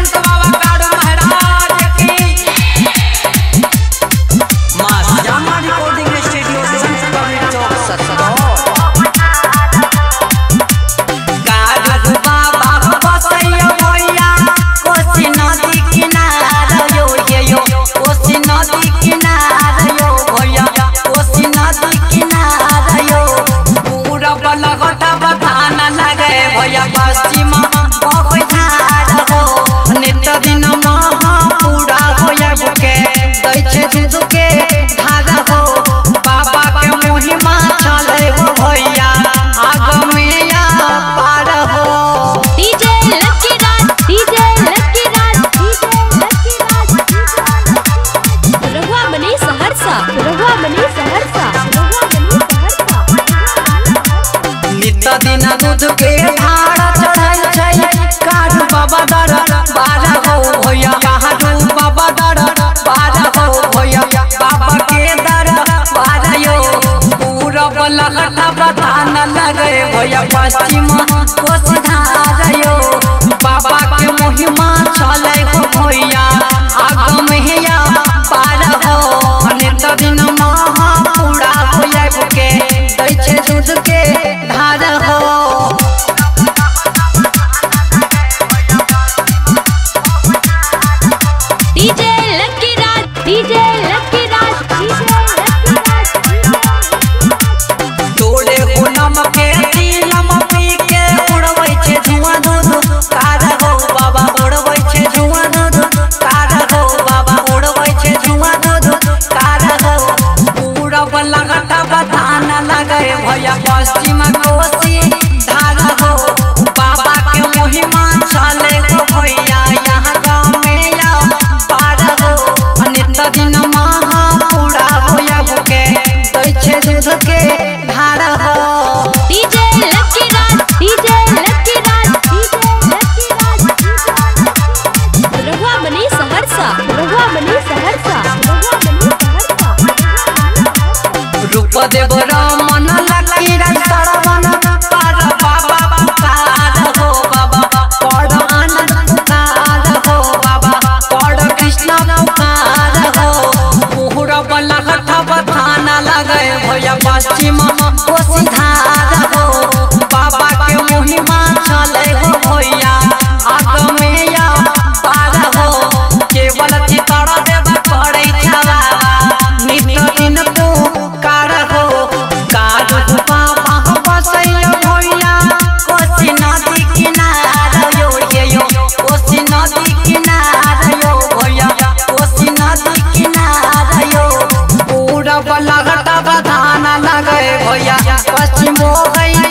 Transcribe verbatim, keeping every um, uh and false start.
संत बाबा काड़ू महाराज की मां जामा रिकॉर्डिंग स्टूडियो संत कबीर चौक सतगौर काड़ू बाबा बसैया भैया कोसी नदी किनारे यो ये यो कोसी नदी किनारे यो भैया कोसी नदी किनारे यो पूरा बलगटा बधान लगे भैया पश्चिम बगैधार हो नित दिन महा पूरा होया बुके दैछे दूध के धागा हो बाबा के महिमा चले हो भैया आगमिया पार हो DJ Lucky Raj DJ Lucky Raj DJ Lucky Raj रहुआ बनी सहरसा रहुआ बनी सहरसा रहुआ बनी सहरसा नित दिन दूध के धार चढ़ाई छै कारू बाबा दर बारा हो भैया कारू बाबा दर बारा हो भैया बाबा के दर बारा यो पूरब लगटा बधान लगे भैया पश्चिम कोसी धार यो बाबा के महिमा चले हो भैया आगमिया पार हो नित दिन महा पूरा होया बुके दैछे दूध के धार हो DJ Lucky Raj DJ Lucky Raj DJ Lucky Raj तोड़े हो नमके तिलम पी के उड़बै छे धुआं दूध कार हो बाबा उड़बै छे धुआं दूध कार हो बाबा उड़बै छे धुआं दूध कार हो पूरब लगटा बधान लगे भैया पश्चिम कोसी धार हो बाबा के महिमा चले हो भैया यहाँ गाँव में या पार हो नित दिन महा पूरा होया बुके दैछे दूध के धार हो DJ Lucky Raj DJ Lucky Raj DJ Lucky Raj रहुआ बनी सहरसा रहुआ बनी सहरसा रहुआ बनी सहरसा रूप देव रमन लकी राज सरवन पार बाबा पुकार हो बाबा पड़ आनंद पुकार हो बाबा पड़ कृष्ण पुकार हो पूरब लगटा बधान लगे भैया पश्चिम कोसी धार हो बाबा के महिमा चले हो भैया आगमिया पार हो केवल चितड़ देव पड़ै छवा नित दिन पुकार हो कारू बाबा बसैया भैया कोसी नदी किनारे यो ये यो कोसी नदी किनारे यो भैया कोसी नदी किनारे यो पूरब लगटा बधान लगे भैया पश्चिम गई